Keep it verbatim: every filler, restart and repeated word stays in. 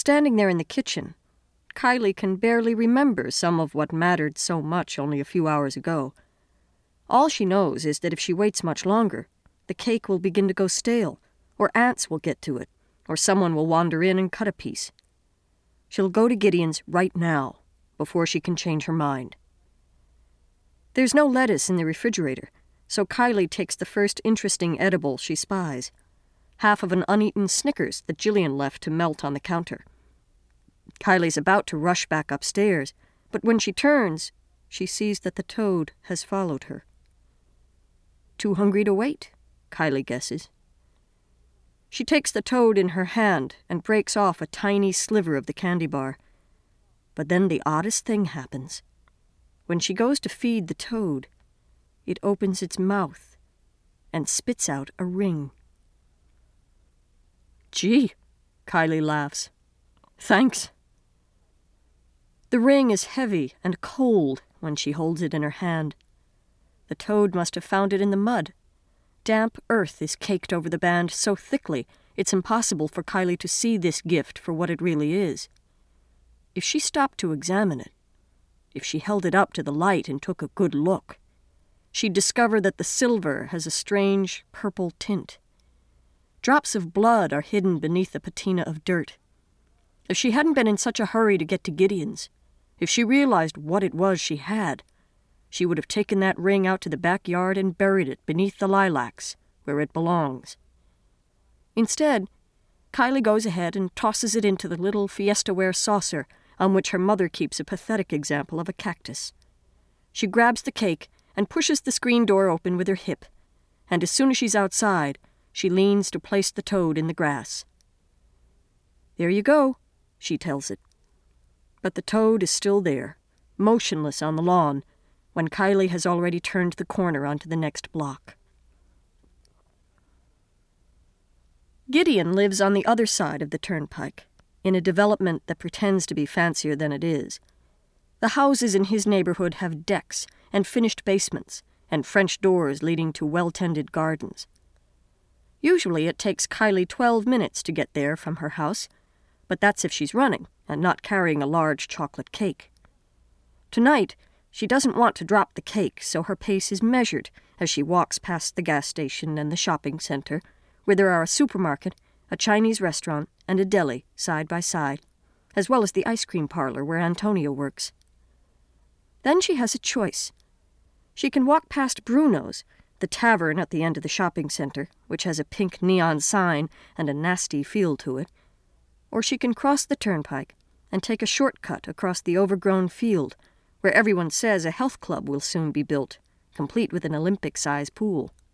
Standing there in the kitchen, Kylie can barely remember some of what mattered so much only a few hours ago. All she knows is that if she waits much longer, the cake will begin to go stale, or ants will get to it, or someone will wander in and cut a piece. She'll go to Gideon's right now, before she can change her mind. There's no lettuce in the refrigerator, so Kylie takes the first interesting edible she spies, half of an uneaten Snickers that Jillian left to melt on the counter. Kylie's about to rush back upstairs, but when she turns, she sees that the toad has followed her. Too hungry to wait, Kylie guesses. She takes the toad in her hand and breaks off a tiny sliver of the candy bar. But then the oddest thing happens. When she goes to feed the toad, it opens its mouth and spits out a ring. Gee, Kylie laughs. Thanks. The ring is heavy and cold when she holds it in her hand. The toad must have found it in the mud. Damp earth is caked over the band so thickly it's impossible for Kylie to see this gift for what it really is. If she stopped to examine it, if she held it up to the light and took a good look, she'd discover that the silver has a strange purple tint. Drops of blood are hidden beneath a patina of dirt. If she hadn't been in such a hurry to get to Gideon's, if she realized what it was she had, she would have taken that ring out to the backyard and buried it beneath the lilacs, where it belongs. Instead, Kylie goes ahead and tosses it into the little Fiesta-ware saucer on which her mother keeps a pathetic example of a cactus. She grabs the cake and pushes the screen door open with her hip, and as soon as she's outside, she leans to place the toad in the grass. There you go, she tells it. But the toad is still there, motionless on the lawn, when Kylie has already turned the corner onto the next block. Gideon lives on the other side of the turnpike, in a development that pretends to be fancier than it is. The houses in his neighborhood have decks and finished basements and French doors leading to well-tended gardens. Usually it takes Kylie twelve minutes to get there from her house, but that's if she's running and not carrying a large chocolate cake. Tonight, she doesn't want to drop the cake, so her pace is measured as she walks past the gas station and the shopping center, where there are a supermarket, a Chinese restaurant, and a deli side by side, as well as the ice cream parlor where Antonio works. Then she has a choice. She can walk past Bruno's, the tavern at the end of the shopping center, which has a pink neon sign and a nasty feel to it, or she can cross the turnpike and take a shortcut across the overgrown field, where everyone says a health club will soon be built, complete with an Olympic-size pool.